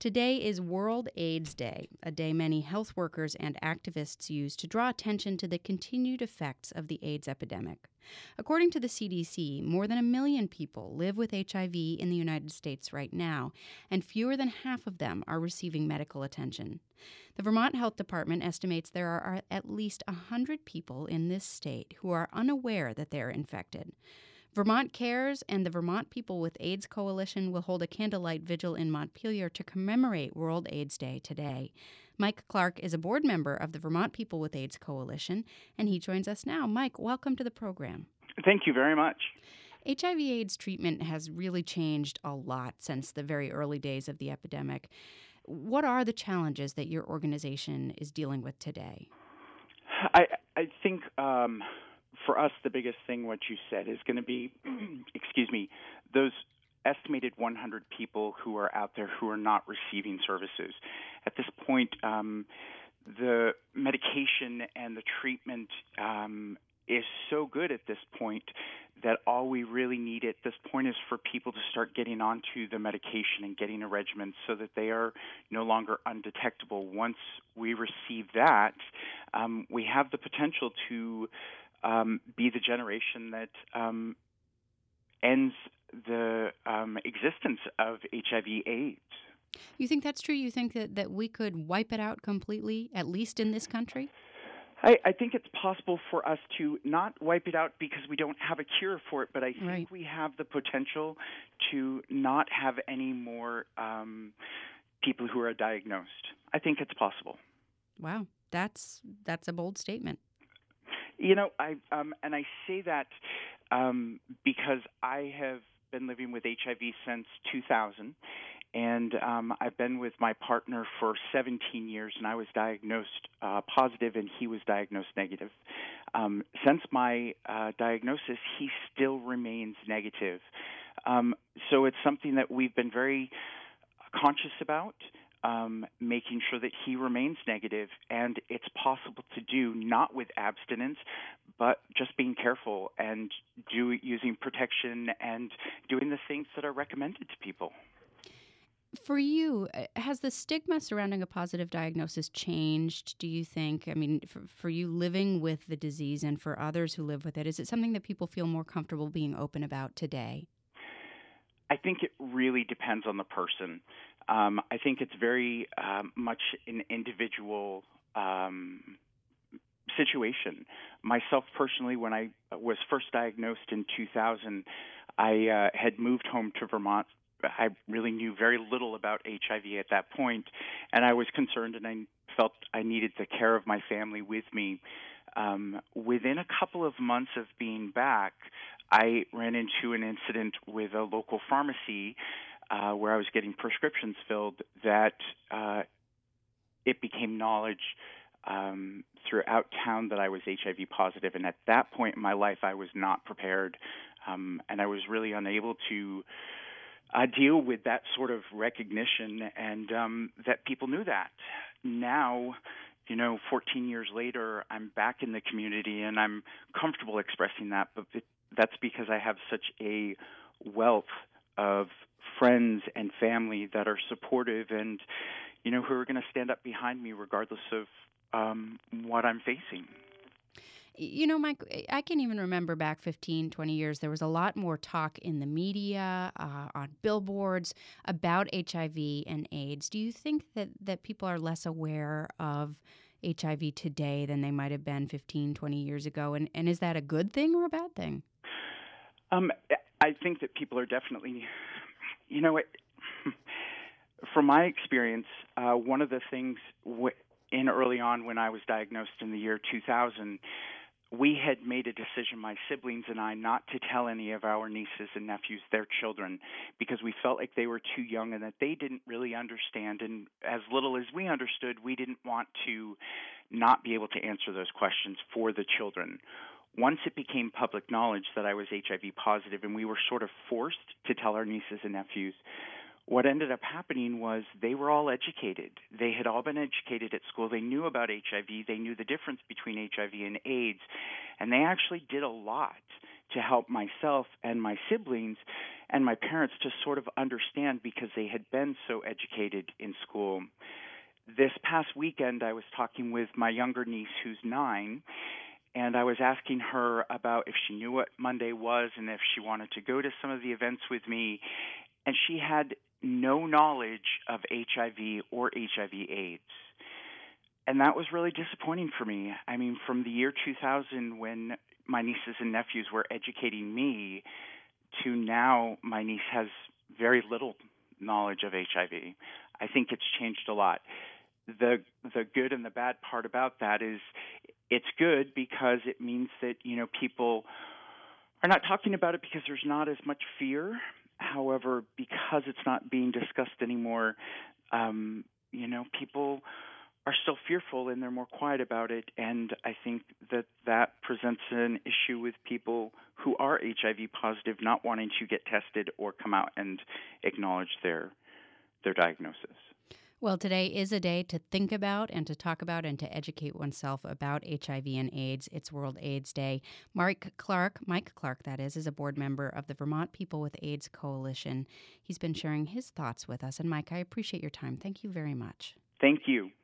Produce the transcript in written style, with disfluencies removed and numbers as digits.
Today is World AIDS Day, a day many health workers and activists use to draw attention to the continued effects of the AIDS epidemic. According to the CDC, more than 1 million people live with HIV in the United States right now, and fewer than half of them are receiving medical attention. The Vermont Health Department estimates there are at least 100 people in this state who are unaware that they're infected. Vermont Cares and the Vermont People with AIDS Coalition will hold a candlelight vigil in Montpelier to commemorate World AIDS Day today. Mike Clark is a board member of the Vermont People with AIDS Coalition, and he joins us now. Mike, welcome to the program. Thank you very much. HIV/AIDS treatment has really changed a lot since the very early days of the epidemic. What are the challenges that your organization is dealing with today? I think for us, the biggest thing, what you said, is going to be, those estimated 100 people who are out there who are not receiving services. At this point, the medication and the treatment is so good at this point that all we really need at this point is for people to start getting onto the medication and getting a regimen so that they are no longer undetectable. Once we receive that, we have the potential to be the generation that ends the existence of HIV/AIDS. You think that's true? You think that we could wipe it out completely, at least in this country? I think it's possible for us to not wipe it out because we don't have a cure for it, but I think we have the potential to not have any more people who are diagnosed. I think it's possible. Wow, that's a bold statement. You know, I say that because I have been living with HIV since 2000, and I've been with my partner for 17 years, and I was diagnosed positive, and he was diagnosed negative. Since my diagnosis, he still remains negative. So it's something that we've been very conscious about. Making sure that he remains negative, and it's possible to do not with abstinence, but just being careful and using protection and doing the things that are recommended to people. For you, has the stigma surrounding a positive diagnosis changed, do you think? I mean, for you living with the disease and for others who live with it, is it something that people feel more comfortable being open about today? I think it really depends on the person. I think it's very much an individual situation. Myself personally, when I was first diagnosed in 2000, I had moved home to Vermont. I really knew very little about HIV at that point, and I was concerned, and I felt I needed the care of my family with me. Within a couple of months of being back, I ran into an incident with a local pharmacy where I was getting prescriptions filled that it became knowledge throughout town that I was HIV positive. And at that point in my life, I was not prepared, and I was really unable to deal with that sort of recognition and that people knew that. Now, 14 years later, I'm back in the community and I'm comfortable expressing that, but that's because I have such a wealth of friends and family that are supportive and, who are going to stand up behind me regardless of what I'm facing. Mike, I can even remember back 15, 20 years, there was a lot more talk in the media, on billboards about HIV and AIDS. Do you think that people are less aware of HIV today than they might have been 15, 20 years ago? And is that a good thing or a bad thing? I think that people are definitely, from my experience, one of the things in early on when I was diagnosed in the year 2000, we had made a decision, my siblings and I, not to tell any of our nieces and nephews, their children, because we felt like they were too young and that they didn't really understand. And as little as we understood, we didn't want to not be able to answer those questions for the children. Once it became public knowledge that I was HIV positive and we were sort of forced to tell our nieces and nephews, what ended up happening was they were all educated. They had all been educated at school. They knew about HIV. They knew the difference between HIV and AIDS. And they actually did a lot to help myself and my siblings and my parents to sort of understand because they had been so educated in school. This past weekend, I was talking with my younger niece who's 9, and I was asking her about if she knew what Monday was and if she wanted to go to some of the events with me, and she had no knowledge of HIV or HIV/AIDS. And that was really disappointing for me. I mean, from the year 2000 when my nieces and nephews were educating me to now my niece has very little knowledge of HIV. I think it's changed a lot. The good and the bad part about that is it's good because it means that, people are not talking about it because there's not as much fear. However, because it's not being discussed anymore, people are still fearful and they're more quiet about it. And I think that presents an issue with people who are HIV positive not wanting to get tested or come out and acknowledge their diagnosis. Well, today is a day to think about and to talk about and to educate oneself about HIV and AIDS. It's World AIDS Day. Mike Clark, that is a board member of the Vermont People with AIDS Coalition. He's been sharing his thoughts with us. And Mike, I appreciate your time. Thank you very much. Thank you.